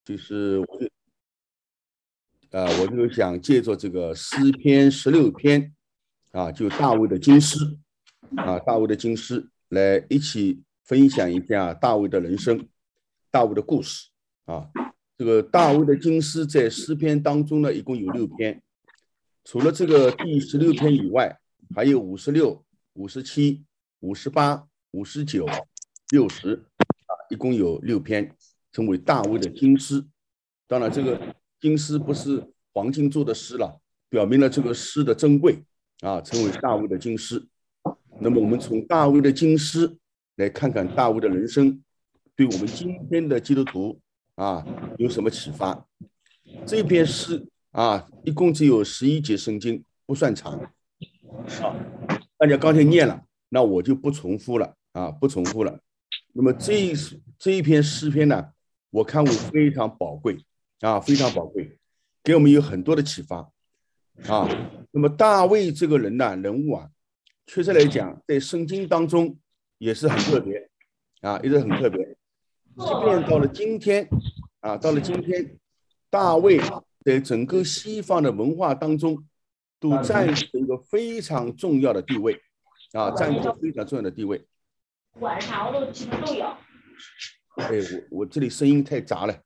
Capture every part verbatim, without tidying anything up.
就是我就呃，我就想借着这个诗篇十六篇啊，就大卫的经诗啊，大卫的经诗来一起分享一下大卫的人生，大卫的故事啊。这个大卫的经诗在诗篇当中呢，一共有六篇，除了这个第十六篇以外，还有五十六、五十七、五十八、五十九、六十啊，一共有六篇，称为大卫的经诗。当然，这个经诗不是黄金做的诗了，表明了这个诗的珍贵啊，称为大卫的经诗。那么，我们从大卫的经诗来看看大卫的人生，对我们今天的基督徒啊有什么启发？这篇诗啊，一共只有十一节圣经，不算长啊。大家刚才念了，那我就不重复了啊，不重复了。那么这一这一篇诗篇呢，我看为非常宝贵啊，非常宝贵，给我们有很多的启发啊。那么大卫这个人呢，人物啊，确实来讲，在圣经当中也是很特别啊，也是很特别。即便到了今天啊，到了今天，大卫在整个西方的文化当中，都占据一个非常重要的地位啊，占据非常重要的地位。 晚上都基本都有。 哎，我我这里声音太杂了，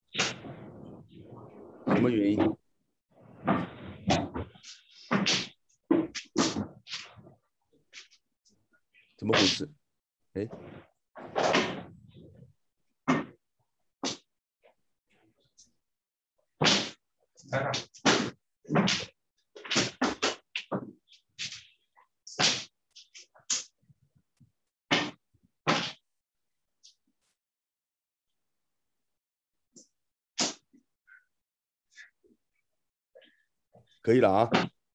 什么原因？怎么回事？哎，可以了啊。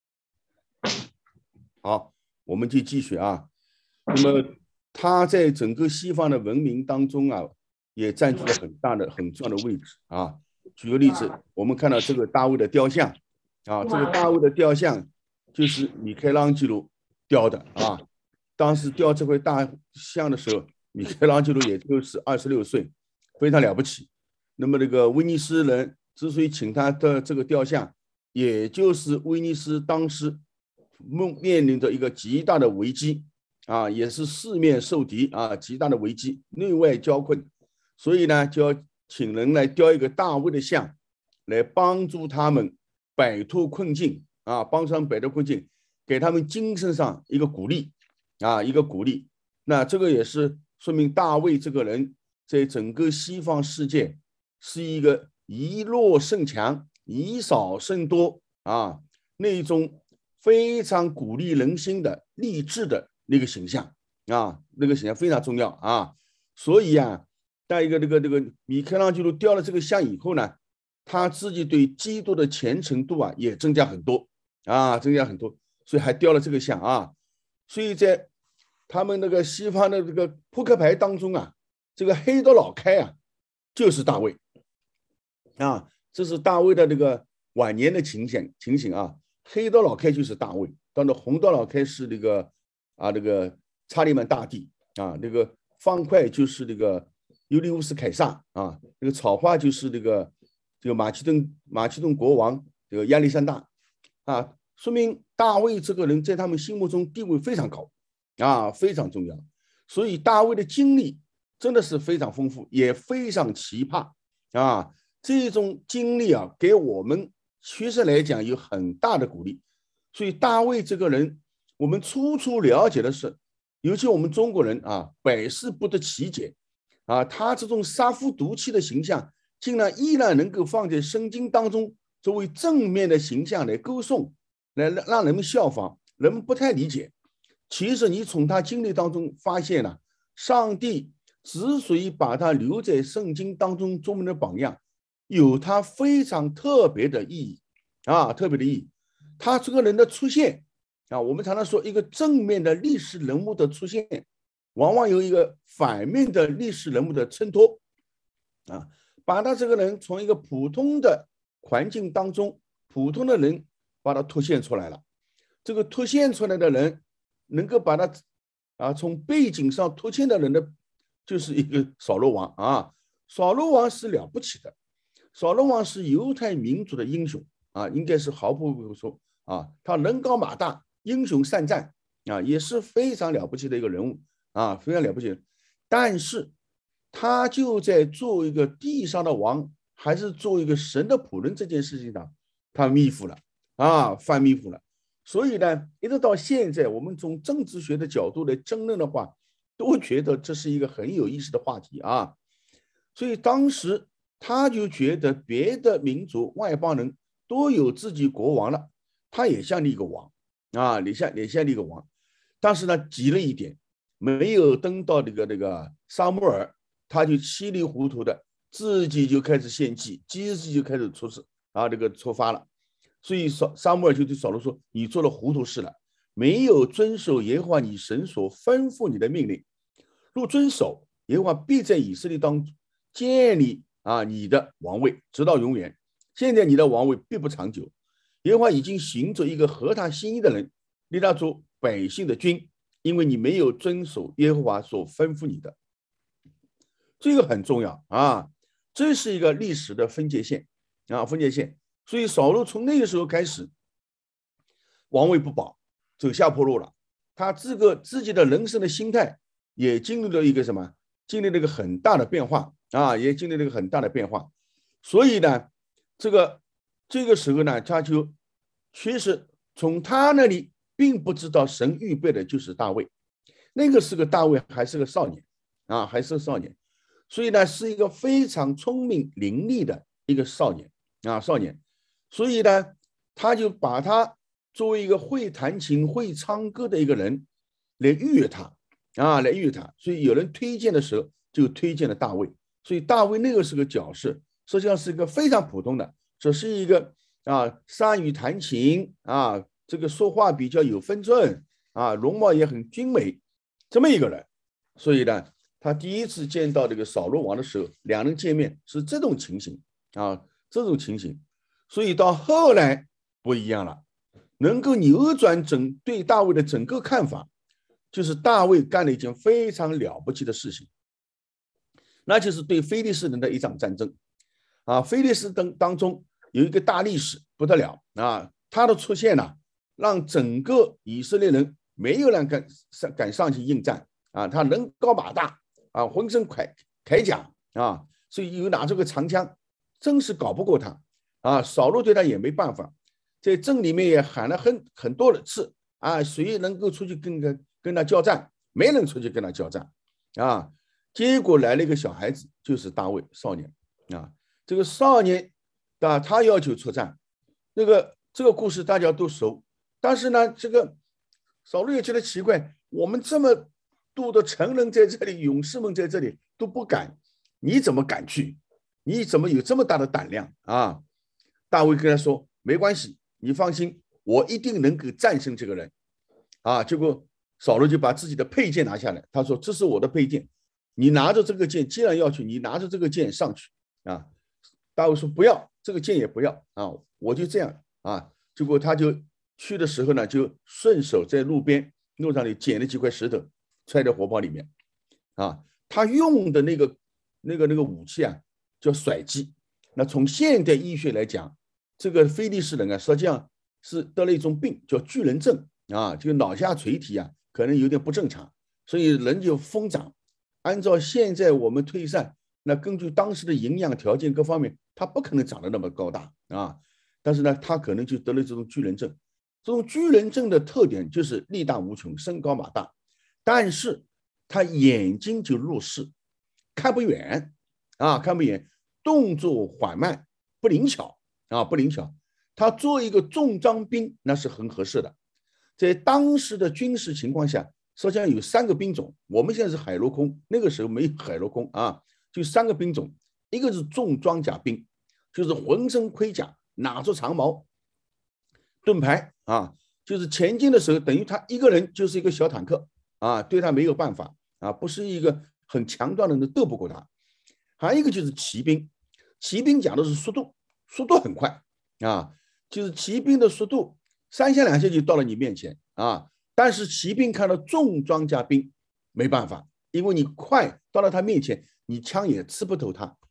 好，我们就继续啊。那么他在整个西方的文明当中啊，也占据了很大的、很重要的位置啊。举个例子，我们看到这个大卫的雕像啊，这个大卫的雕像就是米开朗基罗雕的啊。当时雕这块大像的时候，米开朗基罗也就是二十六岁，非常了不起。那么这个威尼斯人之所以请他的这个雕像，也就是威尼斯当时面临着一个极大的危机啊，也是四面受敌啊，极大的危机，内外交困，所以呢，就要请人来雕一个大卫的像，来帮助他们摆脱困境啊，帮助他们摆脱困境，给他们精神上一个鼓励啊，一个鼓励。那这个也是说明大卫这个人在整个西方世界是一个以弱胜强、以少胜多啊，那种非常鼓励人心的励志的那个形象啊，那个形象非常重要啊。所以啊，在一个这个这个米开朗基罗雕了这个像以后呢，他自己对基督的虔诚度啊也增加很多啊，增加很多，所以还雕了这个像啊。所以在他们那个西方的这个扑克牌当中啊，这个黑的老开啊，就是大卫啊，这是大卫的这个晚年的情形情形啊。黑的老开就是大卫，当然红的老开是那个啊那个查理曼大帝啊，那个方块就是那个尤利乌斯凯撒啊，那个草花就是那个这个马其顿马其顿国王这个亚历山大啊，说明大卫这个人在他们心目中地位非常高啊，非常重要。所以大卫的经历真的是非常丰富，也非常奇葩啊。这种经历啊，给我们确实来讲有很大的鼓励。所以大卫这个人，我们初初了解的是，尤其我们中国人啊，百思不得其解啊，他这种杀夫毒妻的形象，竟然依然能够放在圣经当中作为正面的形象来歌颂，来让人们效仿，人们不太理解。其实你从他经历当中发现了，上帝之所以把他留在圣经当中作为的榜样，有他非常特别的意义啊，特别的意义。他这个人的出现啊，我们常常说一个正面的历史人物的出现，往往有一个反面的历史人物的衬托啊，把他这个人从一个普通的环境当中，普通的人把他凸显出来了。这个凸显出来的人，能够把他啊从背景上凸显的人的，就是一个扫罗王啊。扫罗王是了不起的， 扫罗王是犹太民族的英雄啊，应该是毫不为说啊，他人高马大，英雄善战啊，也是非常了不起的一个人物啊，非常了不起。但是他就在做一个地上的王，还是做一个神的仆人这件事情上，他迷糊了啊，犯迷糊了。所以呢，一直到现在，我们从政治学的角度来争论的话，都觉得这是一个很有意思的话题啊。所以当时他就觉得别的民族外邦人都有自己国王了，他也像立个王啊，也像也像立个王。但是呢，急了一点，没有等到这个那个撒母耳，他就稀里糊涂的自己就开始献祭，机智就开始出事啊，这个出发了。所以撒母耳就对扫罗说：“你做了糊涂事了，没有遵守耶和华你神所吩咐你的命令。若遵守，耶和华必在以色列当中建立啊你的王位，直到永远。现在你的王位必不长久。耶和华已经行着一个合他心意的人，立他做百姓的君，因为你没有遵守耶和华所吩咐你的。”这个很重要啊，这是一个历史的分界线啊，分界线。所以扫罗从那个时候开始，王位不保，走下坡路了。他这个自己的人生的心态也经历了一个什么？经历了一个很大的变化啊，也经历了一个很大的变化。所以呢，这个这个时候呢，他就确实从他那里并不知道神预备的就是大卫，那个是个大卫还是个少年啊，还是个少年。所以呢，是一个非常聪明伶俐的一个少年啊，少年。所以呢，他就把他作为一个会弹琴、会唱歌的一个人来预约他啊，来预约他。所以有人推荐的时候，就推荐了大卫。所以大卫那个是个角色，实际上是一个非常普通的，只是一个啊，善于弹琴啊，这个说话比较有分寸啊，容貌也很俊美，这么一个人。所以呢，他第一次见到这个扫罗王的时候，两人见面是这种情形啊，这种情形。所以到后来不一样了，能够扭转整对大卫的整个看法，就是大卫干了一件非常了不起的事情，那就是对非利士人的一场战争啊。非利士人当中有一个大力士不得了啊，他的出现呢，让整个以色列人没有人敢上敢上去应战啊。他人高马大啊，浑身铠铠甲啊，所以又拿这个长枪，真是搞不过他。啊，扫罗对他也没办法，在镇里面也喊了很很多的次啊，谁能够出去跟跟跟他交战？没人出去跟他交战啊。结果来了一个小孩子，就是大卫少年啊。这个少年啊，他要求出战，那个这个故事大家都熟。但是呢，这个扫罗也觉得奇怪，我们这么多的成人在这里，勇士们在这里都不敢，你怎么敢去？你怎么有这么大的胆量啊？大卫跟他说：“没关系，你放心，我一定能够战胜这个人。”啊，结果扫罗就把自己的佩剑拿下来，他说：“这是我的佩剑，你拿着这个剑，既然要去，你拿着这个剑上去。”啊，大卫说：“不要，这个剑也不要啊，我就这样啊。”结果他就去的时候呢，就顺手在路边路上里捡了几块石头，揣在火包里面。啊，他用的那个那个那个武器啊，叫甩击。那从现代医学来讲，这个非利士人啊，实际上是得了一种病，叫巨人症啊，这个脑下垂体啊，可能有点不正常，所以人就疯长。按照现在我们推算，那根据当时的营养条件各方面，他不可能长得那么高大啊。但是呢，他可能就得了这种巨人症。这种巨人症的特点就是力大无穷，身高马大，但是他眼睛就弱视，看不远啊，看不远。动作缓慢，不灵巧啊，不灵巧。他做一个重装兵，那是很合适的。在当时的军事情况下，实际上有三个兵种。我们现在是海陆空，那个时候没有海陆空啊，就三个兵种。一个是重装甲兵，就是浑身盔甲，拿着长矛，盾牌啊，就是前进的时候，等于他一个人就是一个小坦克啊，对他没有办法啊，不是一个很强壮的人斗不过他。还有一个就是骑兵，骑兵讲的是速度，速度很快啊，就是骑兵的速度三下两下就到了你面前啊。但是骑兵看到重装甲兵没办法，因为你快到了他面前，你枪也刺不透他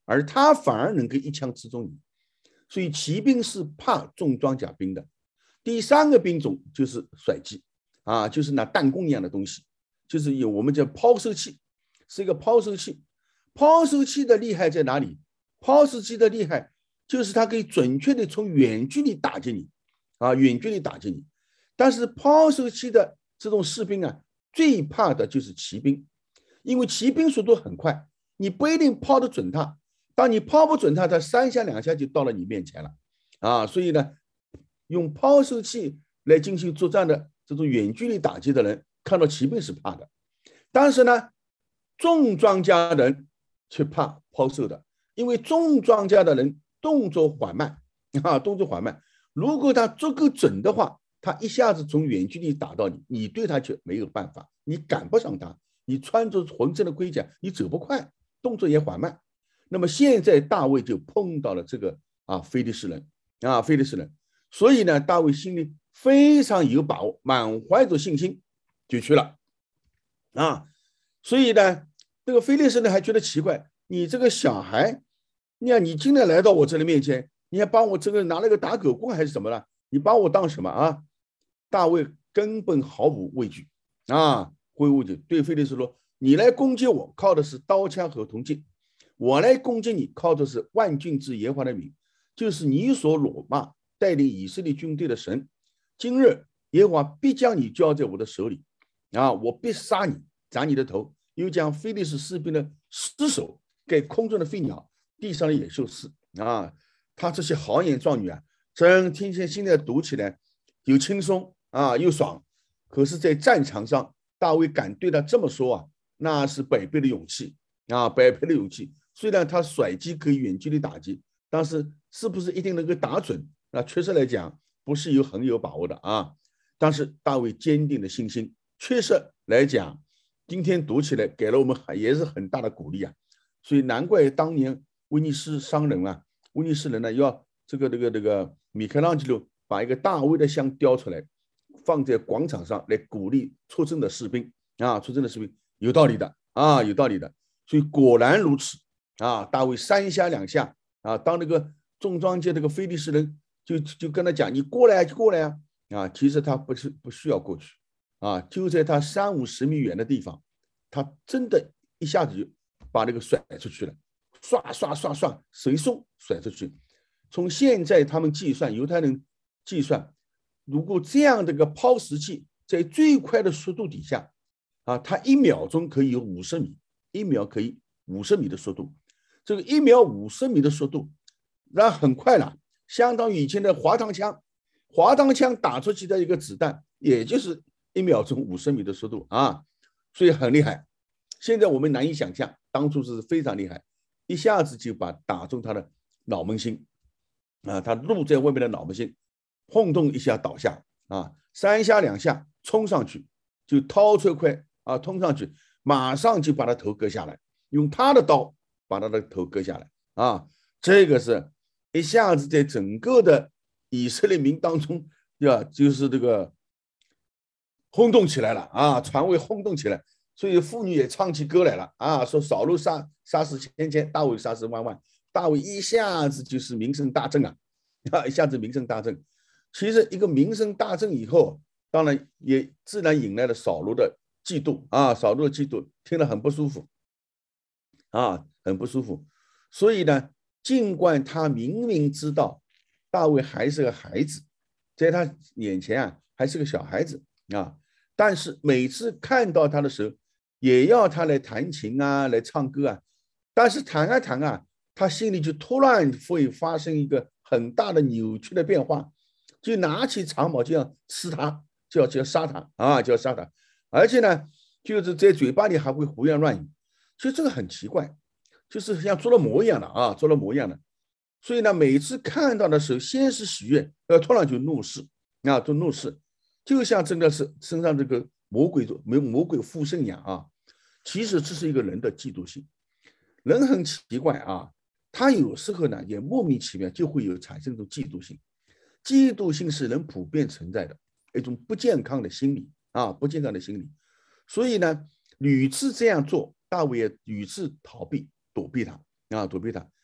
而他反而能够一枪刺中你。所以骑兵是怕重装甲兵的。第三个兵种就是甩击啊，就是拿弹弓一样的东西，就是有我们叫抛射器，是一个抛射器。抛射器的厉害在哪里？抛射器的厉害就是它可以准确的从远距离打击你啊，远距离打击你。但是抛射器的这种士兵啊，最怕的就是骑兵，因为骑兵速度很快，你不一定抛得准他。当你抛不准他，他三下两下就到了你面前了啊！所以呢，用抛射器来进行作战的这种远距离打击的人，看到骑兵是怕的。但是呢，重装甲人却怕抛射的，因为重装甲的人动作缓慢啊，动作缓慢。如果他足够准的话，他一下子从远距离打到你，你对他却没有办法，你赶不上他。你穿着浑身的盔甲，你走不快，动作也缓慢。那么现在大卫就碰到了这个啊非利士人啊非利士人，所以呢，大卫心里非常有把握，满怀着信心就去了啊。所以呢，这个非利士人还觉得奇怪，你这个小孩，你看你今天来到我这里面前，你还帮我这个拿了个打狗棍还是什么了？你把我当什么啊？大卫根本毫无畏惧啊，毫无畏惧，对非利士说：“你来攻击我，靠的是刀枪和铜剑。我来攻击你，靠的是万军之耶和华的名，就是你所辱骂带领以色列军队的神。今日耶和华必将你交在我的手里，啊，我必杀你，斩你的头，又将非利士士兵的尸首给空中的飞鸟、地上的野兽吃。啊，他这些豪言壮语啊，真听起来现在读起来又轻松啊，又爽。可是，在战场上，大卫敢对他这么说啊，那是百倍的勇气啊，百倍的勇气。虽然他甩击可以远距离打击，但是是不是一定能够打准？那确实来讲不是有很有把握的啊。但是大卫坚定的信心，确实来讲，今天读起来给了我们也是很大的鼓励啊。所以难怪当年威尼斯商人啊，威尼斯人呢要这个这个这个米开朗基罗把一个大卫的像雕出来，放在广场上来鼓励出征的士兵啊，出征的士兵有道理的啊，有道理的。所以果然如此。啊，大卫三下两下啊，当那个重装甲这个非利士人就就跟他讲：“你过来，就过来啊！”啊，其实他不是不需要过去啊，就在他三五十米远的地方，他真的一下子就把那个甩出去了，唰唰唰唰，随送甩出去。从现在他们计算，犹太人计算，如果这样的一个抛石器在最快的速度底下啊，它一秒钟可以有五十米，一秒可以五十米的速度。这个一秒五十米的速度，那很快了，相当于以前的滑膛枪，滑膛枪打出去的一个子弹，也就是一秒钟五十米的速度啊，所以很厉害。现在我们难以想象，当初是非常厉害，一下子就把打中他的脑门心啊，他露在外面的脑门心，轰动一下倒下啊，三下两下冲上去，就掏出一块啊，冲上去，马上就把他头割下来，用他的刀把他的头割下来啊！这个是一下子在整个的以色列民当中，对吧？就是这个轰动起来了啊，传位轰动起来，所以妇女也唱起歌来了啊，说扫罗杀杀死千千，大卫杀死万万，大卫一下子就是名声大振啊，啊，一下子名声大振。其实一个名声大振以后，当然也自然引来了扫罗的嫉妒啊，扫罗的嫉妒，听了很不舒服啊。很不舒服，所以呢，尽管他明明知道大卫还是个孩子，在他眼前啊还是个小孩子啊，但是每次看到他的时候，也要他来弹琴啊，来唱歌啊，但是弹啊弹啊，他心里就突然会发生一个很大的扭曲的变化，就拿起长矛就要刺他，就要就要杀他啊，就要杀他，而且呢，就是在嘴巴里还会胡言乱语，所以这个很奇怪。就是像做了魔一样的啊，做了魔一样的，所以呢，每次看到的时候，先是喜悦，呃，突然就怒视啊，就怒视，就像真的是身上这个魔鬼魔魔鬼附身一样啊。其实这是一个人的嫉妒心，人很奇怪啊，他有时候呢也莫名其妙就会有产生一种嫉妒心，嫉妒心是人普遍存在的一种不健康的心理啊，不健康的心理。所以呢，屡次这样做，大卫也屡次逃避。躲避他啊，躲避他。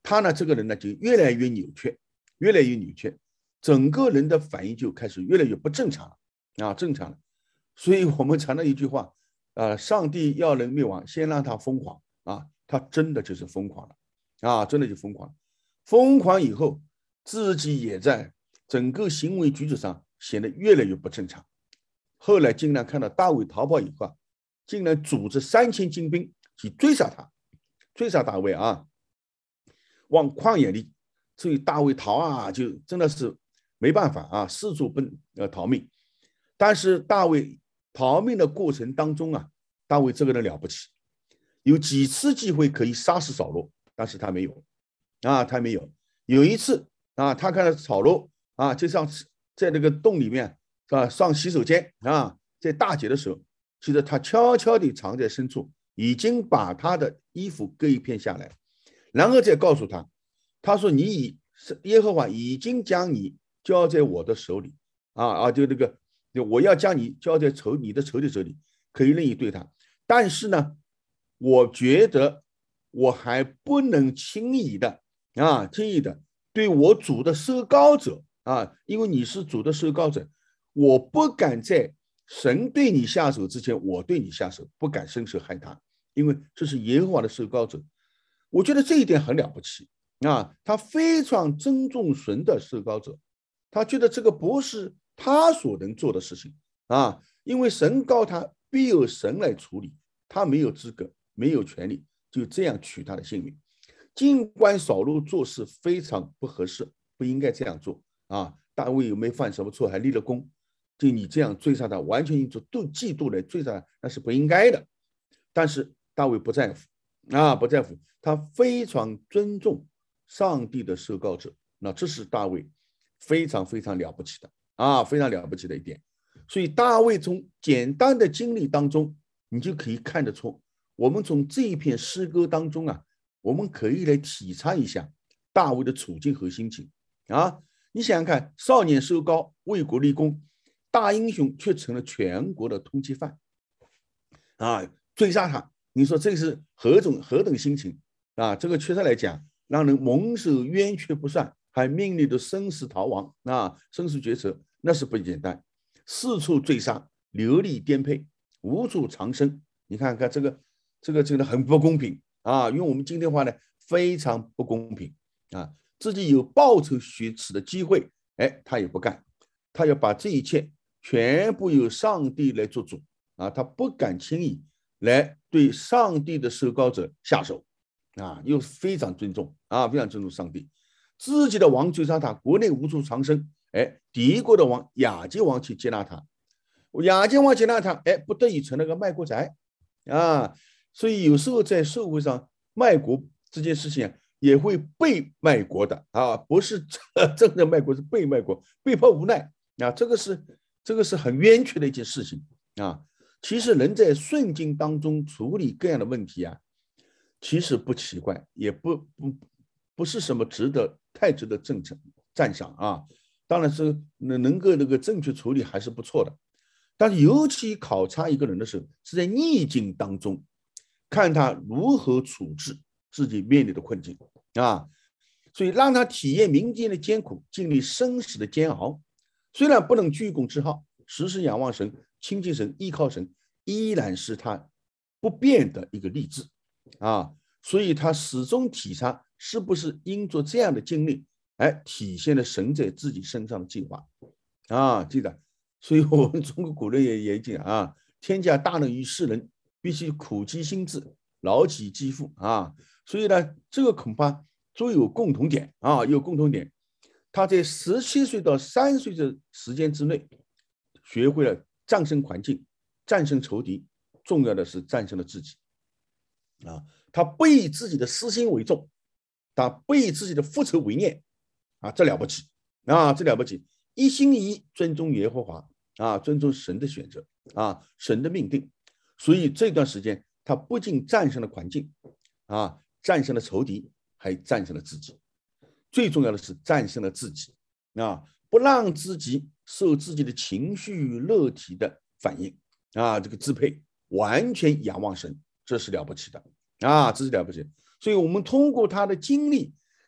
他呢这个人呢就越来越扭曲，越来越扭曲，整个人的反应就开始越来越不正常了啊，正常了。所以我们常常一句话，呃，上帝要人灭亡，先让他疯狂啊，他真的就是疯狂了啊，真的就疯狂了。疯狂以后，自己也在整个行为举止上显得越来越不正常。后来竟然看到大卫逃跑以后，竟然组织三千精兵去追杀他，追杀大卫啊，往旷野里。所以大卫逃啊，就真的是没办法啊，四处奔呃逃命。但是大卫逃命的过程当中啊，大卫这个人了不起，有几次机会可以杀死扫罗，但是他没有啊，他没有。有一次啊，他看到扫罗啊，就像在那个洞里面啊，上洗手间啊，在大姐的时候，其实他悄悄地藏在深处，已经把他的衣服割一片下来，然后再告诉他，他说你以耶和华已经将你交在我的手里啊啊，就那个我要将你交在仇你的仇敌手里，可以任意对他，但是呢，我觉得我还不能轻易的啊，轻易的对我主的受膏者啊，因为你是主的受膏者，我不敢在神对你下手之前，我对你下手，不敢伸手害他，因为这是耶和华的受膏者。我觉得这一点很了不起啊，他非常尊重神的受膏者，他觉得这个不是他所能做的事情啊，因为神膏他必有神来处理，他没有资格，没有权利就这样取他的性命。尽管扫罗做事非常不合适，不应该这样做啊，大卫又没犯什么错，还立了功，就你这样追杀他，完全用作妒嫉妒来追杀他，那是不应该的。但是大卫不在乎啊，不在乎，他非常尊重上帝的受膏者，那这是大卫非常非常了不起的啊，非常了不起的一点。所以大卫从简单的经历当中，你就可以看得出，我们从这一篇诗歌当中啊，我们可以来体察一下大卫的处境和心情啊。你想想看，少年受膏，为国立功，大英雄却成了全国的通缉犯啊，追杀他，你说这是何种何等心情啊？这个确实来讲，让人蒙受冤屈不算，还面临着生死逃亡啊，生死抉择，那是不简单。四处追杀，流离颠沛，无处藏身。你看看这个，这个真的很不公平啊！用我们今天话呢，非常不公平啊！自己有报仇雪耻的机会，哎，他也不干，他要把这一切全部由上帝来做主啊！他不敢轻易来对上帝的受膏者下手啊，又非常尊重啊，非常尊重上帝。自己的王追杀他，国内无处藏身。哎，敌国的王亚基王去接纳他，亚基王接纳他，哎，不得已成了个卖国贼啊。所以有时候在社会上卖国这件事情也会被卖国的啊，不是真的卖国，是被卖国，被迫无奈啊。这个是这个是很冤屈的一件事情啊。其实人在顺境当中处理各样的问题啊，其实不奇怪，也不不不是什么值得太值得正称赞赏啊。当然是能够那个正确处理还是不错的，但是尤其考察一个人的时候，是在逆境当中，看他如何处置自己面临的困境啊，所以让他体验民间的艰苦，经历生死的煎熬。虽然不能居功自好，时时仰望神、亲近神、依靠神，依然是他不变的一个励志啊。所以他始终体察是不是因着这样的经历。哎，体现了神在自己身上的计划啊，记得。所以我们中国古人也也讲啊，天下大能于世人，必须苦其心志，劳其肌肤啊。所以呢，这个恐怕都有共同点啊，有共同点。他在十七岁到三十岁的时间之内，学会了战胜环境，战胜仇敌，重要的是战胜了自己啊。他不以自己的私心为重，他不以自己的复仇为念。啊，这了不起啊，这了不起！一心一意尊重耶和华啊，尊重神的选择啊，神的命定。所以这段时间，他不仅战胜了环境啊，战胜了仇敌，还战胜了自己。最重要的是战胜了自己啊，不让自己受自己的情绪、肉体的反应啊这个支配，完全仰望神，这是了不起的啊，这是了不起。所以我们通过他的经历。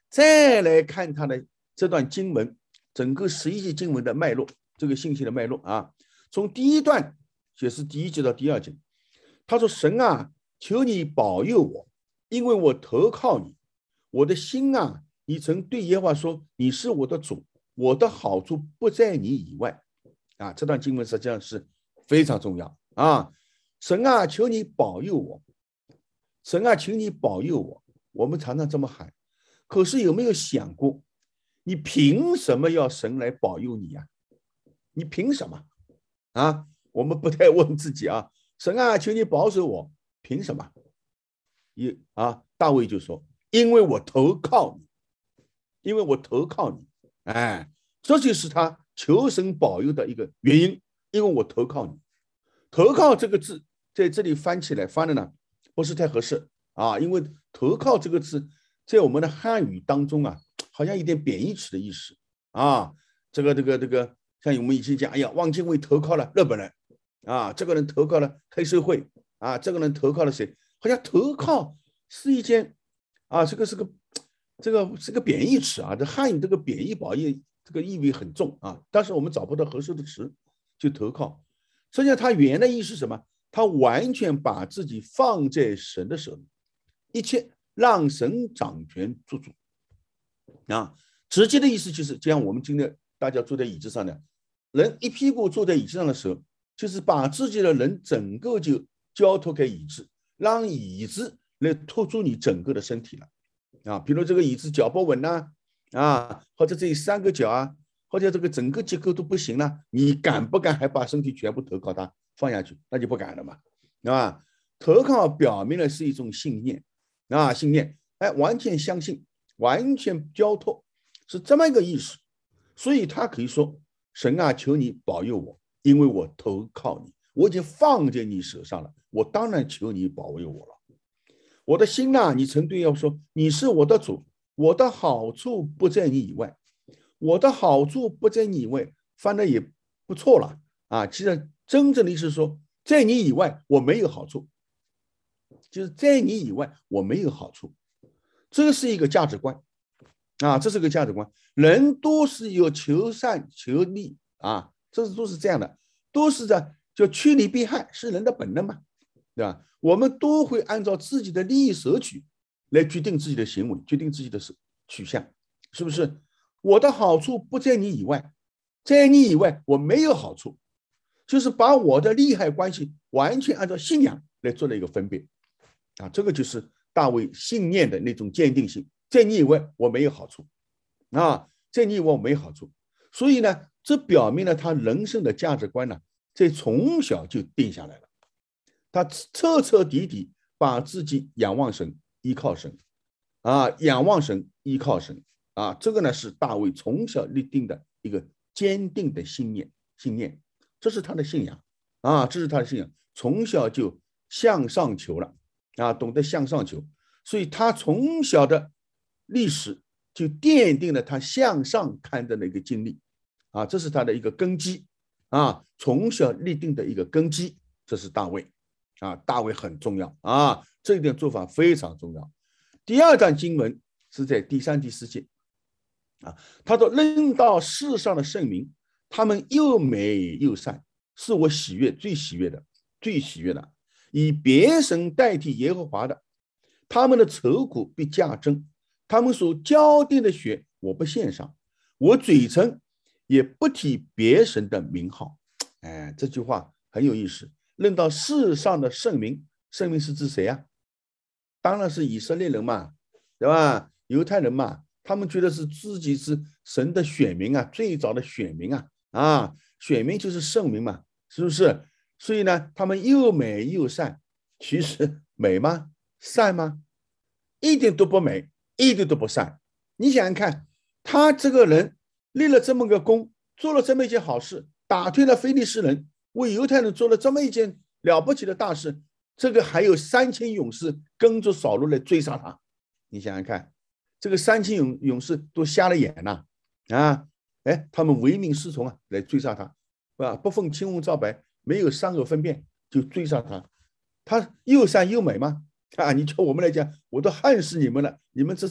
再来看他的这段经文，整个十一节经文的脉络，这个信息的脉络啊，从第一段也是第一节到第二节，他说：“神啊，求你保佑我，因为我投靠你，我的心啊，你曾对耶和华说，你是我的主，我的好处不在你以外。”啊，这段经文实际上是非常重要啊！神啊，求你保佑我，神啊，请你保佑我。我们常常这么喊，可是有没有想过，你凭什么要神来保佑你啊？你凭什么啊？我们不太问自己啊，神啊，求你保守我，凭什么？一啊，大卫就说：“因为我投靠你，因为我投靠你。”哎，这就是他求神保佑的一个原因，因为我投靠你。投靠这个字在这里翻起来翻的呢，不是太合适啊，因为投靠这个字在我们的汉语当中啊，好像有点贬义词的意思啊。这个这个这个，像我们以前讲，哎呀，汪精卫投靠了日本人啊，这个人投靠了黑社会啊，这个人投靠了谁？好像投靠是一件啊，这个是个这个是个贬义词啊，这汉语这个贬义褒义这个意味很重啊，但是我们找不到合适的词，就投靠。实际上，他原来意思是什么？他完全把自己放在神的手里，一切让神掌权做主啊。直接的意思就是，就像我们今天大家坐在椅子上的人，一屁股坐在椅子上的时候，就是把自己的人整个就交托给椅子，让椅子来托住你整个的身体了啊。比如这个椅子脚不稳呐，啊，或者这三个脚啊。或者这个整个结构都不行了，你敢不敢还把身体全部投靠他放下去？那就不敢了嘛，对吧？投靠表明的是一种信念啊，信念，哎，完全相信，完全交托，是这么一个意思。所以他可以说：“神啊，求你保佑我，因为我投靠你，我已经放在你手上了，我当然求你保佑我了。我的心啊，你曾对我说，你是我的主，我的好处不在你以外。”我的好处不在你以外，翻的也不错了啊。其实真正的意思是说，在你以外我没有好处，就是在你以外我没有好处，这是一个价值观啊，这是个价值观。人都是有求善求利啊，这是都是这样的，都是在叫趋利避害，是人的本能嘛，对吧？我们都会按照自己的利益索取来决定自己的行为，决定自己的取向，是不是？我的好处不在你以外，在你以外我没有好处，就是把我的利害关系完全按照信仰来做了一个分辨啊，这个就是大卫信念的那种坚定性，在你以外我没有好处啊，在你以外我没有好处，所以呢，这表明了他人生的价值观呢，在从小就定下来了，他彻彻底底把自己仰望神，依靠神啊，仰望神，依靠神。啊，这个呢是大卫从小立定的一个坚定的信念，信念，这是他的信仰啊，这是他的信仰，从小就向上求了啊，懂得向上求，所以他从小的历史就奠定了他向上看的那个经历啊，这是他的一个根基啊，从小立定的一个根基，这是大卫啊，大卫很重要啊，这一点做法非常重要。第二段经文是在第三、第四节。啊，他说：“论到世上的圣民，他们又美又善，是我喜悦最喜悦的，最喜悦的。以别神代替耶和华的，他们的愁苦必加增，他们所交定的血，我不献上，我嘴唇也不提别神的名号。”哎，这句话很有意思。论到世上的圣民，圣民是指谁啊？当然是以色列人嘛，对吧？犹太人嘛。他们觉得是自己是神的选民啊，最早的选民啊，啊，选民就是圣民嘛，是不是？所以呢，他们又美又善，其实美吗？善吗？一点都不美，一点都不善。你想想看，他这个人立了这么个功，做了这么一件好事，打退了非利士人，为犹太人做了这么一件了不起的大事，这个还有三千勇士跟着扫罗来追杀他，你想想看。这个三千勇勇士都瞎了眼了啊！哎，他们唯命是从啊，来追杀他，是吧？不分青红皂白，没有善恶分辨，就追杀他。他又善又美吗？啊！你叫我们来讲，我都恨死你们了！你们这种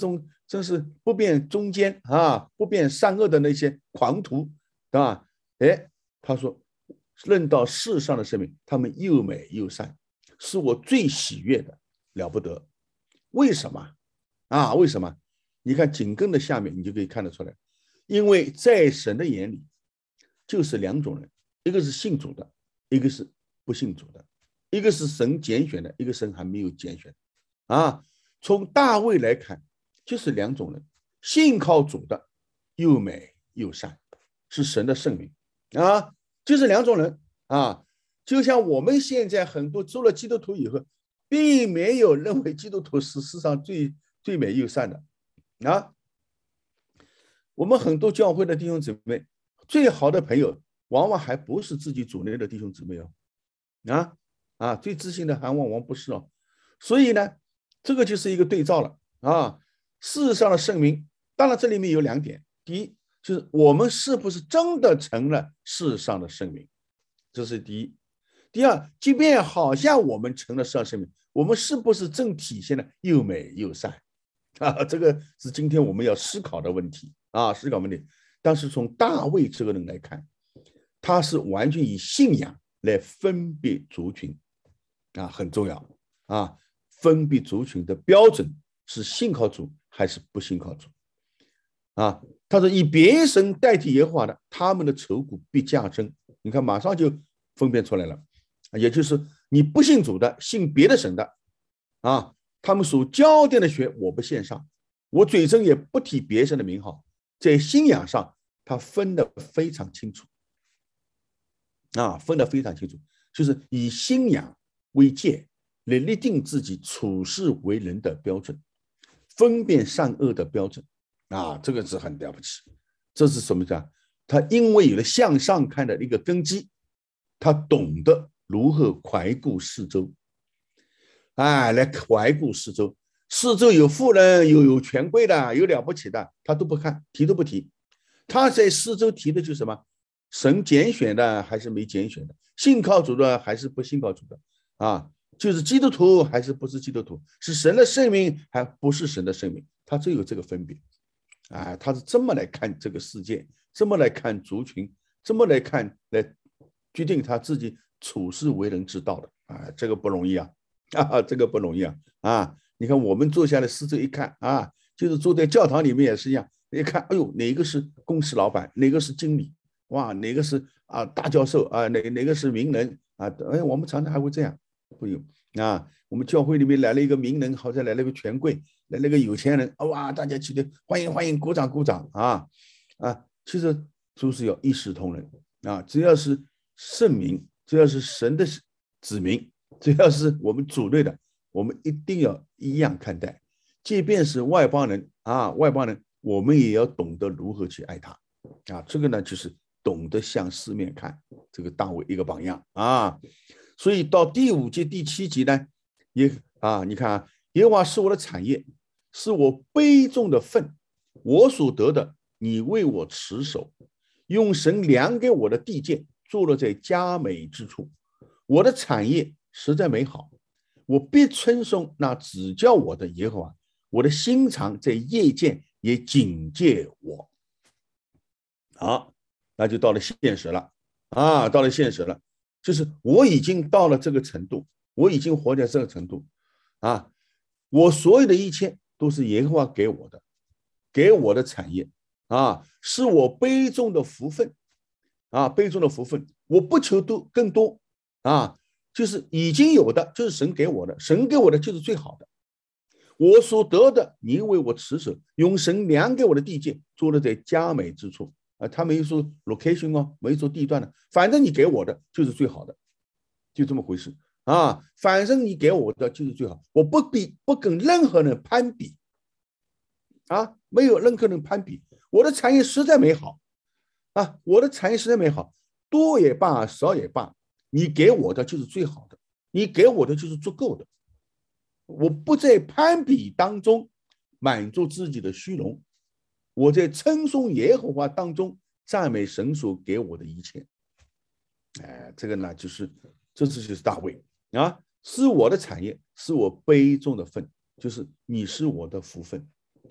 真是不辨中间啊，不辨善恶的那些狂徒，对吧？哎，他说，论到世上的生命，他们又美又善，是我最喜悦的，了不得。为什么啊？为什么？你看紧跟的下面，你就可以看得出来，因为在神的眼里，就是两种人，一个是信主的，一个是不信主的，一个是神拣选的，一个神还没有拣选啊。从大卫来看，就是两种人，信靠主的，又美又善，是神的圣名啊，就是两种人啊。就像我们现在很多做了基督徒以后，并没有认为基督徒是世上最最美又善的啊。我们很多教会的弟兄姊妹，最好的朋友往往还不是自己主内的弟兄姊妹哦，啊啊，最知心的还往往不是哦。所以呢，这个就是一个对照了啊。世上的圣名，当然这里面有两点，第一就是我们是不是真的成了世上的圣名，这是第一。第二，即便好像我们成了世上圣名，我们是不是正体现了又美又善啊？这个是今天我们要思考的问题啊，思考问题。但是从大卫这个人来看，他是完全以信仰来分别族群啊，很重要啊。分别族群的标准是信靠主还是不信靠主啊？他说以别神代替耶和华的，他们的愁苦必加增。你看，马上就分辨出来了，也就是你不信主的，信别的神的啊，他们所教典的学我不献上，我嘴中也不提别神的名号，在信仰上他分得非常清楚啊，分得非常清楚，就是以信仰为界来立定自己处事为人的标准，分辨善恶的标准啊，这个是很了不起。这是什么呢？他因为有了向上看的一个根基，他懂得如何怀顾四周，哎，来怀顾四周。四周有富人，有有权贵的，有了不起的，他都不看，提都不提。他在四周提的就是什么？神拣选的还是没拣选的？信靠主的还是不信靠主的？啊，就是基督徒还是不是基督徒？是神的圣名还不是神的圣名？他只有这个分别。啊，他是这么来看这个世界，这么来看族群，这么来看，来决定他自己处事为人之道的啊，这个不容易啊，啊，这个不容易啊，啊，你看我们坐下来四周一看啊，就是坐在教堂里面也是一样，一看，哎呦，哪个是公司老板，哪个是经理，哇，哪个是啊大教授啊，哪哪个是名人啊，哎，我们常常还会这样，会有啊，我们教会里面来了一个名人，好像来了个权贵。来那个有钱人，哇！大家起来欢迎欢迎，鼓掌鼓掌啊啊！其实都是要一视同仁啊，只要是圣民，只要是神的子民，只要是我们主内的，我们一定要一样看待。即便是外邦人啊，外邦人，我们也要懂得如何去爱他啊。这个呢，就是懂得向四面看，这个大卫一个榜样啊。所以到第五节、第七节呢，也啊，你看啊，耶和华是我的产业。是我杯中的分，我所得的，你为我持守，用神量给我的地界，坐落在佳美之处。我的产业实在美好，我必称颂那指教我的耶和华。我的心肠在夜间也警戒我。好，那就到了现实了啊，到了现实了，就是我已经到了这个程度，我已经活在这个程度啊，我所有的一切。都是耶和华给我的，给我的产业啊，是我杯中的福分啊，杯中的福分，我不求多更多啊，就是已经有的，就是神给我的，神给我的就是最好的，我所得的，你为我持守，用神量给我的地界，做了在佳美之处啊，他没有说 location 哦，没有说地段的，反正你给我的就是最好的，就这么回事。啊，反正你给我的就是最好，我不比不跟任何人攀比，啊，没有任何人攀比，我的产业实在美好，啊，我的产业实在美好，多也罢，少也罢，你给我的就是最好的，你给我的就是足够的，我不在攀比当中满足自己的虚荣，我在称颂耶和华当中赞美神所给我的一切，哎，这个呢，就是这次就是大卫。啊，是我的产业，是我杯中的分，就是你是我的福分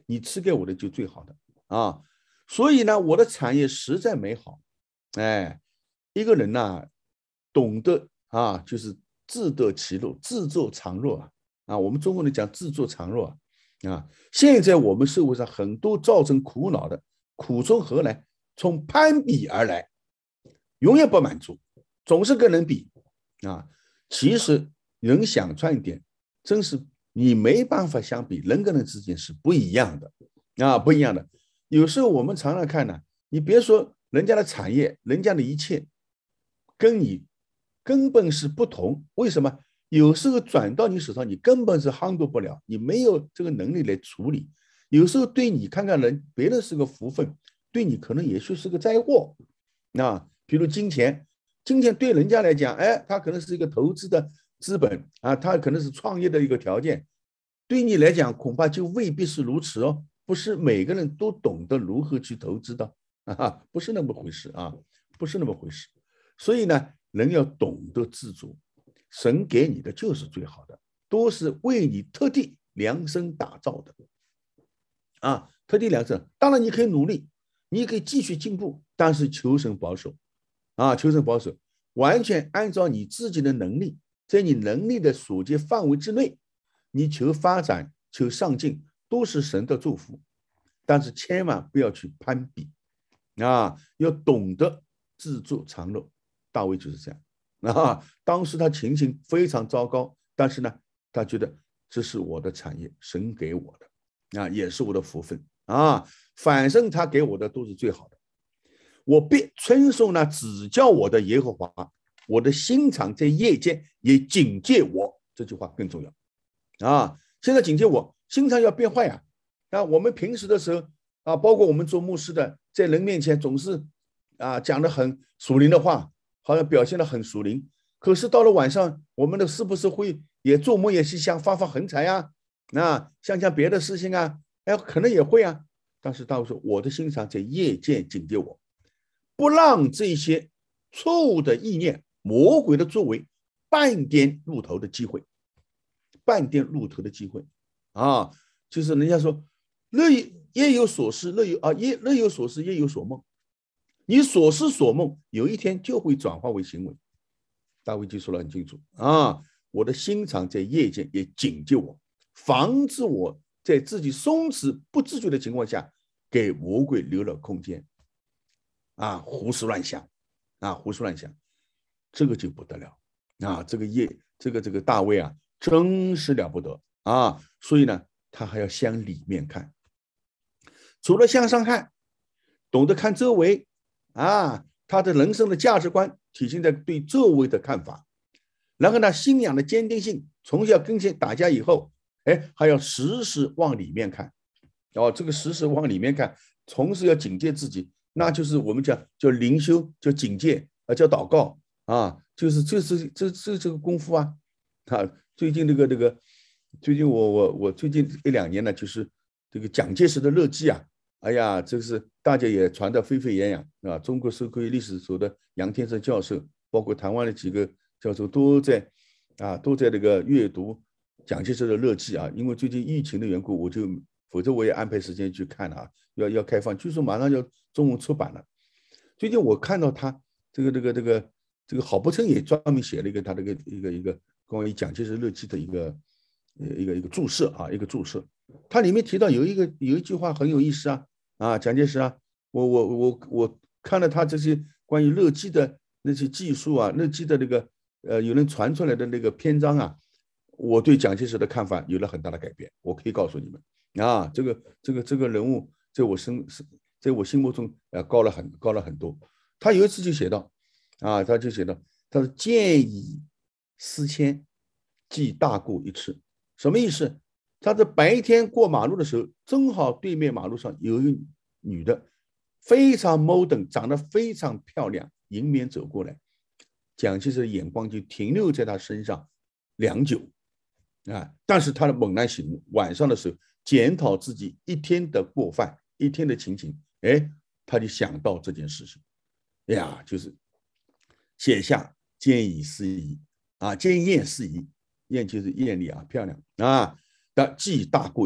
你赐给我的就最好的啊。所以呢，我的产业实在美好。哎，一个人呢、啊，懂得啊，就是自得其乐，自作长乐啊。啊，我们中国人讲自作长乐啊。啊，现在我们社会上很多造成苦恼的，苦从何来？从攀比而来，永远不满足，总是跟人比啊。其实人想赚一点，真是你没办法相比，人跟人之间是不一样的啊，不一样的。有时候我们常常看呢、啊，你别说人家的产业，人家的一切跟你根本是不同。为什么？有时候转到你手上，你根本是handle不了，你没有这个能力来处理。有时候对你看看人，别人是个福分，对你可能也许是个灾祸。那比如金钱，金钱对人家来讲，哎，它可能是一个投资的资本啊，它可能是创业的一个条件。对你来讲，恐怕就未必是如此哦。不是每个人都懂得如何去投资的啊，不是那么回事啊，不是那么回事。所以呢，人要懂得自足，神给你的就是最好的，都是为你特地量身打造的啊，特地量身。当然你可以努力，你可以继续进步，但是求神保守啊，求神保守，完全按照你自己的能力，在你能力的所及范围之内，你求发展，求上进。都是神的祝福，但是千万不要去攀比啊，要懂得自作长乐。大卫就是这样啊，当时他情形非常糟糕，但是呢，他觉得这是我的产业，神给我的啊，也是我的福分啊，反正他给我的都是最好的，我必遵守那指教我的耶和华，我的心肠在夜间也警戒我。这句话更重要啊！现在警戒我。心肠要变坏啊！啊，我们平时的时候啊，包括我们做牧师的，在人面前总是啊讲的很属灵的话，好像表现的很属灵。可是到了晚上，我们的是不是会也做梦也是想发发横财啊？啊，想想别的事情啊，哎，可能也会啊。但是大卫说，我的心肠在夜间警戒我，不让这些错误的意念、魔鬼的作为半点入头的机会，半点入头的机会。啊，就是人家说，日夜有所思，日有啊，夜日有所思，夜有所梦。你所思所梦，有一天就会转化为行为。大卫就说得很清楚啊，我的心肠在夜间也警戒我，防止我在自己松弛不自觉的情况下，给魔鬼留了空间。啊，胡思乱想，啊，胡思乱想，这个就不得了啊！这个夜，这个这个大卫啊，真是了不得。啊，所以呢，他还要向里面看，除了向上看，懂得看周围啊，他的人生的价值观体现在对周围的看法。然后呢，信仰的坚定性，从小跟前打架以后，哎，还要时时往里面看。哦，这个时时往里面看，同时要警戒自己，那就是我们讲叫灵修，叫警戒啊，叫祷告啊，就是就是这这这个功夫啊。啊，最近这个这个。最近我我我最近一两年呢，就是这个蒋介石的日记啊，哎呀，这是大家也传得沸沸扬扬啊。中国社会历史所的杨天胜教授，包括台湾的几个教授都在啊都在这个阅读蒋介石的日记啊。因为最近疫情的缘故，我就否则我也安排时间去看啊，要要开放，据说马上要中文出版了。最近我看到他这个这个这个这个郝柏村也专门写了一个他这个一个一个关于蒋介石日记的一个。一个一个注释啊，一个注释，它里面提到有一个有一句话很有意思啊啊，蒋介石啊，我我我我看了他这些关于日记的那些技术啊，日记的那个呃有人传出来的那个篇章啊，我对蒋介石的看法有了很大的改变。我可以告诉你们啊，这个这个这个人物在我心在我心目中呃高了很高了很多。他有一次就写到啊，他就写到，他说见以思迁，即大过一次。什么意思？他在白天过马路的时候，正好对面马路上有一个女的，非常 modern， 长得非常漂亮，迎面走过来。蒋介石的眼光就停留在她身上良久啊，但是他的猛然醒悟，晚上的时候检讨自己一天的过犯，一天的情形，哎，他就想到这件事情，哎呀，就是写下见以思疑啊，见艳思疑。艳就是艳丽啊，漂亮啊，但既大过一次，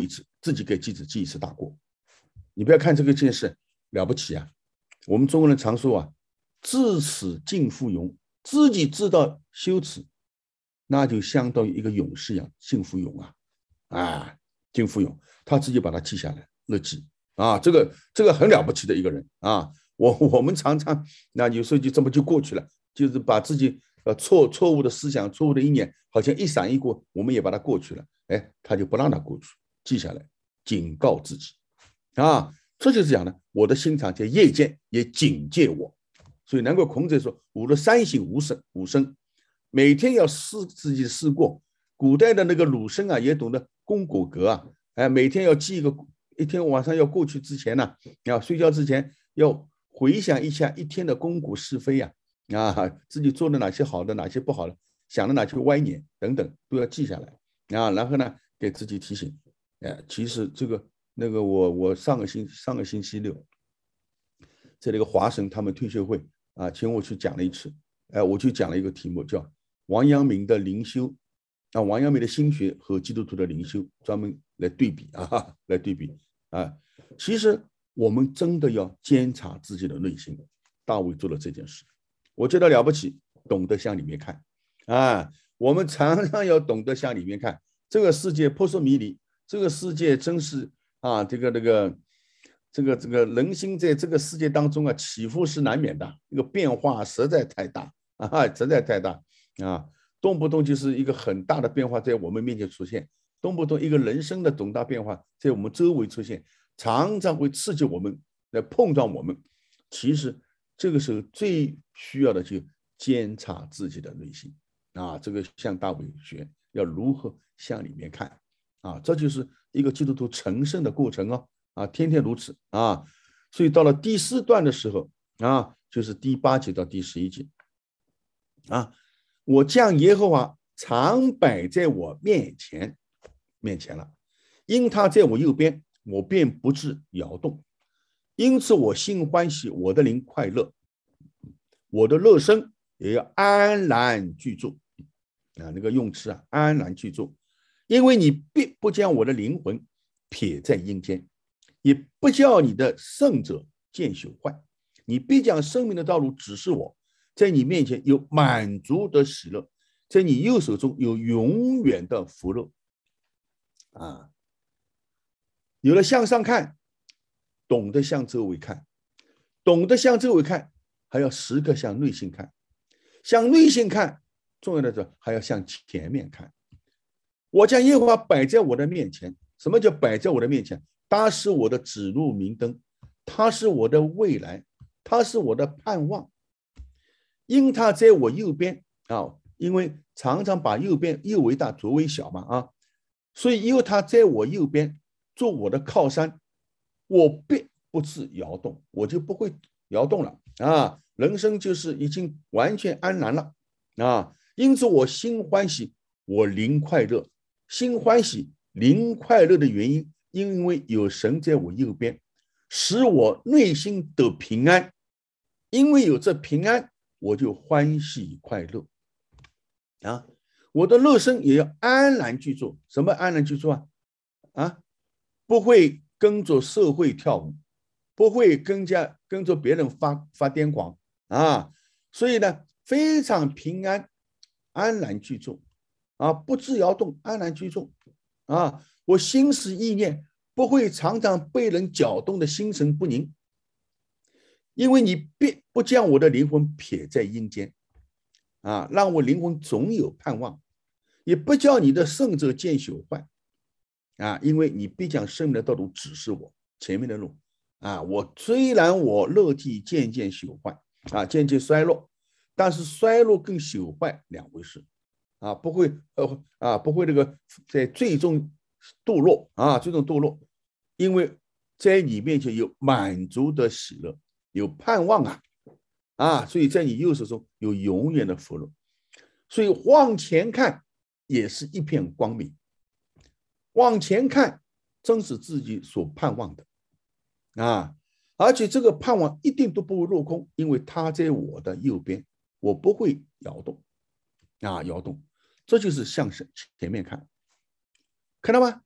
自己给自己记一次大过。你不要看这个件事了不起啊，我们中国人常说啊，自耻近乎勇，自己知道羞耻，那就相当于一个勇士一样，近乎勇啊，啊，近乎勇，他自己把它记下来，日记啊，这个这个很了不起的一个人啊。我我们常常那有时候就这么就过去了，就是把自己呃错错误的思想、错误的意念，好像一闪一过，我们也把它过去了。哎，他就不让它过去，记下来，警告自己啊。这就是讲呢，我的心肠在夜间也警戒我，所以难怪孔子说：“吾的三省吾身，吾身，每天要思自己的思过。”古代的那个鲁生啊，也懂得功果格啊，哎，每天要记一个，一天晚上要过去之前呢、啊，啊，睡觉之前要回想一下一天的功过是非呀、啊，啊，自己做的哪些好的，哪些不好的，想的哪些歪念等等，都要记下来啊。然后呢，给自己提醒，哎，其实这个那个我我上个星上个星期六，在那个华神他们退休会啊，请我去讲了一次，哎，我就讲了一个题目叫王阳明的灵修。啊，王阳明的心学和基督徒的灵修专门来对比啊，来对比啊。其实我们真的要监察自己的内心。大卫做了这件事，我觉得了不起，懂得向里面看啊。我们常常要懂得向里面看。这个世界扑朔迷离，这个世界真是啊，这个这个这个这个人心在这个世界当中啊，起伏是难免的，这个变化实在太大啊，实在太大啊。动不动就是一个很大的变化在我们面前出现，动不动一个人生的重大变化在我们周围出现，常常会刺激我们，来碰撞我们。其实这个时候最需要的就监察自己的内心啊，这个向大卫学，要如何向里面看啊，这就是一个基督徒成圣的过程哦，啊，天天如此啊。所以到了第四段的时候啊，就是第八节到第十一节啊。我将耶和华常摆在我面前，面前了，因他在我右边，我便不致摇动。因此我心欢喜，我的灵快乐，我的肉身也要安然居住啊，那个用词啊，安然居住，因为你必不将我的灵魂撇在阴间，也不叫你的圣者见朽坏，你必将生命的道路指示我。在你面前有满足的喜乐，在你右手中有永远的福乐啊！有了向上看，懂得向周围看，懂得向周围看，还要时刻向内心看。向内心看，重要的是还要向前面看。我将耶和华摆在我的面前。什么叫摆在我的面前？他是我的指路明灯，他是我的未来，他是我的盼望。因他在我右边啊，因为常常把右边右为大，左为小嘛啊，所以因为他在我右边做我的靠山，我必不致摇动，我就不会摇动了啊。人生就是已经完全安然了啊，因此我心欢喜，我灵快乐。心欢喜灵快乐的原因，因为有神在我右边，使我内心得平安。因为有这平安，我就欢喜快乐啊！我的肉身也要安然居住。什么安然居住啊？啊，不会跟着社会跳舞，不会跟着跟着别人发发癫狂啊！所以呢，非常平安，安然居住啊，不致摇动，安然居住啊！我心思意念不会常常被人搅动的心神不宁。因为你必不将我的灵魂撇在阴间啊，让我灵魂总有盼望，也不叫你的圣者见朽坏啊，因为你必将生命的道路指示我前面的路啊。我虽然我肉体渐渐朽坏啊，渐渐衰落，但是衰落跟朽坏两回事啊，不会呃啊不会这个在最终堕落啊，最终堕落，因为在你面前有满足的喜乐。有盼望啊，啊，所以在你右手中有永远的福乐，所以往前看也是一片光明，往前看正是自己所盼望的啊，而且这个盼望一定都不会落空，因为他在我的右边，我不会摇动啊，摇动，这就是向前面看，看到吗？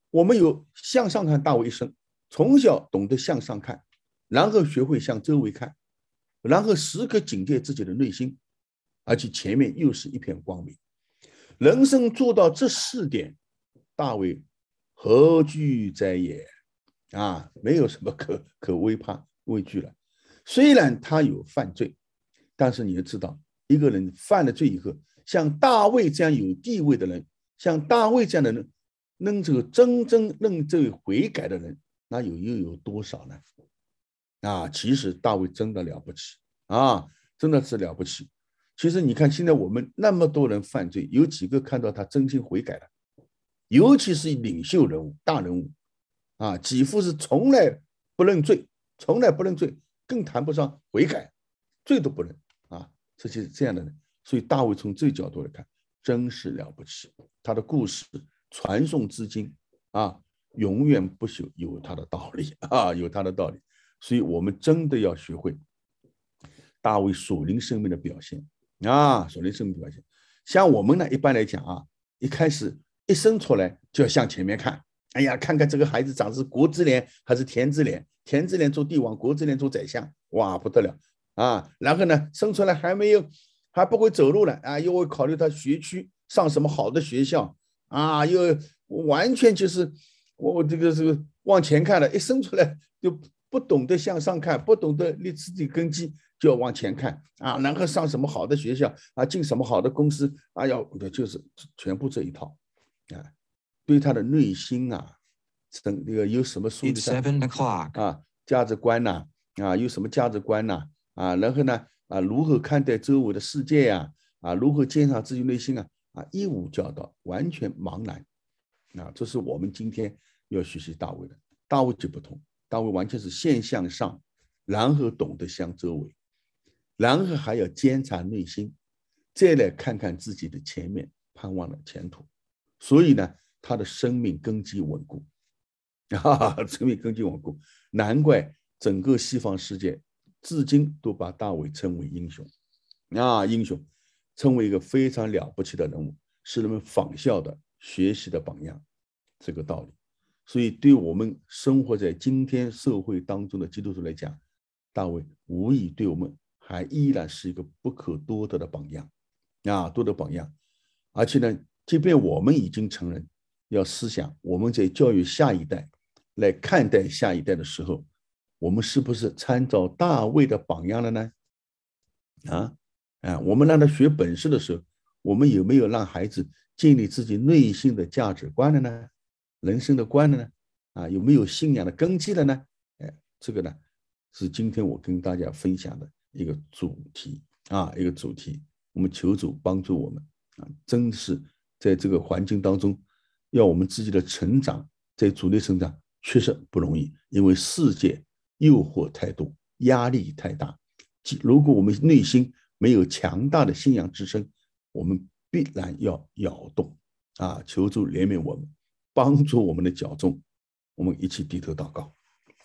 我们有向上看大卫一生，从小懂得向上看，然后学会向周围看，然后时刻警戒自己的内心，而且前面又是一片光明。人生做到这四点，大卫何惧哉也？啊，没有什么可可畏怕畏惧了。虽然他有犯罪，但是你要知道，一个人犯了罪以后，像大卫这样有地位的人，像大卫这样的人，能这个真正认罪悔改的人，那有又有多少呢？啊，其实大卫真的了不起啊，真的是了不起。其实你看，现在我们那么多人犯罪，有几个看到他真心悔改了？尤其是领袖人物、大人物啊，几乎是从来不认罪，从来不认罪，更谈不上悔改，罪都不认啊，这些这样的人。所以大卫从这个角度来看，真是了不起。他的故事传颂至今啊，永远不朽，有他的道理啊，有他的道理。所以我们真的要学会大卫属灵生命的表现啊，属灵生命表现。像我们呢，一般来讲啊，一开始一生出来就要向前面看，哎呀，看看这个孩子长是国之莲还是田之莲，田之莲做帝王，国之莲做宰相，哇，不得了啊！然后呢，生出来还没有还不会走路了啊，又会考虑他学区上什么好的学校啊，又完全就是我这个这个往前看了，一生出来就不懂得向上看，不懂得立自己根基，就要往前看啊，然后上什么好的学校啊，进什么好的公司啊，要就是全部这一套啊，对他的内心啊，那个有什么树立上啊价值观呐 啊, 啊，有什么价值观呐 啊, 啊，然后呢啊，如何看待周围的世界呀 啊, 啊，如何鉴察自己内心啊啊，一无教导，完全茫然啊，这是我们今天要学习大卫的。大卫就不同，大卫完全是先向上，然后懂得向周围，然后还要监察内心，再来看看自己的前面，盼望的前途。所以呢，他的生命根基稳固啊，生命根基稳固，难怪整个西方世界至今都把大卫称为英雄啊，英雄，称为一个非常了不起的人物，是人们仿效的、学习的榜样。这个道理。所以，对我们生活在今天社会当中的基督徒来讲，大卫无疑对我们还依然是一个不可多得的榜样啊，多的榜样。而且呢，即便我们已经成人，要思想我们在教育下一代、来看待下一代的时候，我们是不是参照大卫的榜样了呢？啊啊，我们让他学本事的时候，我们有没有让孩子建立自己内心的价值观了呢？人生的观了呢？啊，有没有信仰的根基了呢？哎，这个呢，是今天我跟大家分享的一个主题啊，一个主题。我们求主帮助我们啊，真是在这个环境当中，要我们自己的成长，在主内成长确实不容易，因为世界诱惑太多，压力太大。如果我们内心没有强大的信仰支撑，我们必然要摇动啊！求主怜悯我们，帮助我们的脚重。我们一起低头祷告。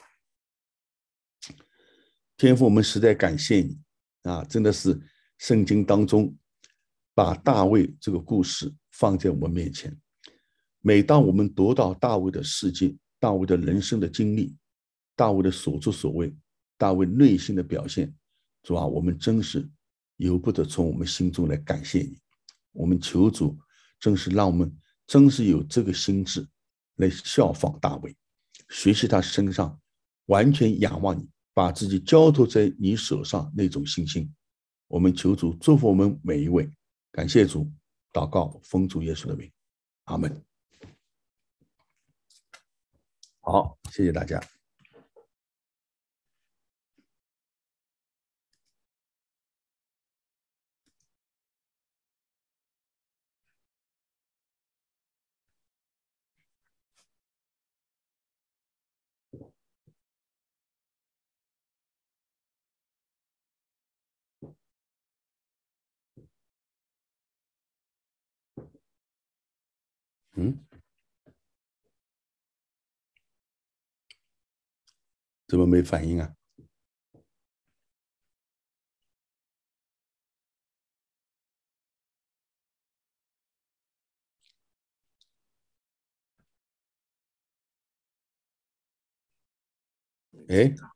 天父，我们实在感谢你啊！真的是圣经当中把大卫这个故事放在我们面前。每当我们读到大卫的事迹、大卫的人生的经历、大卫的所作所为、大卫内心的表现，主啊，我们真是由不得从我们心中来感谢你。我们求主，真是让我们真是有这个心智来效仿大卫，学习他身上完全仰望你，把自己交托在你手上那种信心。我们求主祝福我们每一位，感谢主，祷告奉主耶稣的名，阿门。好，谢谢大家。嗯，怎么没反应啊？ 哎，